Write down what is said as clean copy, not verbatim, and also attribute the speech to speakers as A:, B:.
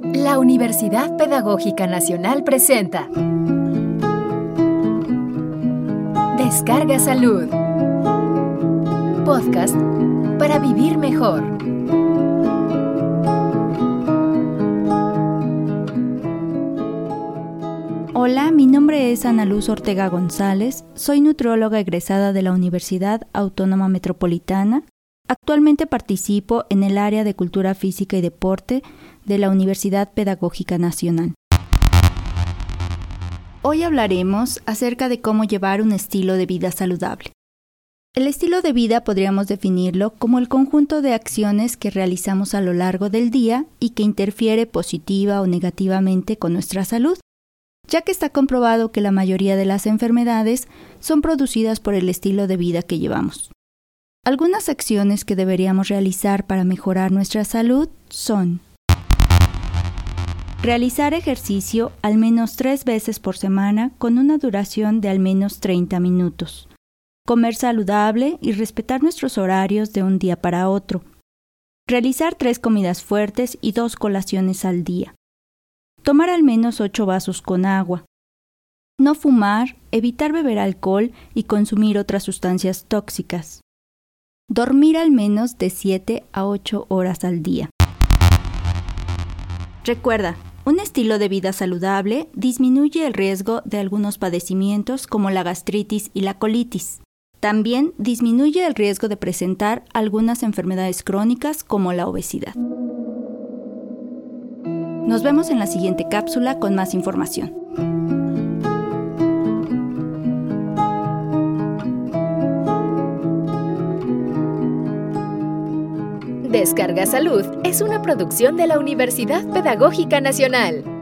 A: La Universidad Pedagógica Nacional presenta Descarga Salud. Podcast para vivir mejor.
B: Hola, mi nombre es Ana Luz Ortega González, soy nutrióloga egresada de la Universidad Autónoma Metropolitana. Actualmente participo en el área de Cultura Física y Deporte de la Universidad Pedagógica Nacional. Hoy hablaremos acerca de cómo llevar un estilo de vida saludable. El estilo de vida podríamos definirlo como el conjunto de acciones que realizamos a lo largo del día y que interfiere positiva o negativamente con nuestra salud, ya que está comprobado que la mayoría de las enfermedades son producidas por el estilo de vida que llevamos. Algunas acciones que deberíamos realizar para mejorar nuestra salud son: realizar ejercicio al menos 3 veces por semana con una duración de al menos 30 minutos. Comer saludable y respetar nuestros horarios de un día para otro. Realizar 3 comidas fuertes y 2 colaciones al día. Tomar al menos 8 vasos con agua. No fumar, evitar beber alcohol y consumir otras sustancias tóxicas. Dormir al menos de 7 a 8 horas al día. Recuerda, un estilo de vida saludable disminuye el riesgo de algunos padecimientos como la gastritis y la colitis. También disminuye el riesgo de presentar algunas enfermedades crónicas como la obesidad. Nos vemos en la siguiente cápsula con más información.
A: Descarga Salud es una producción de la Universidad Pedagógica Nacional.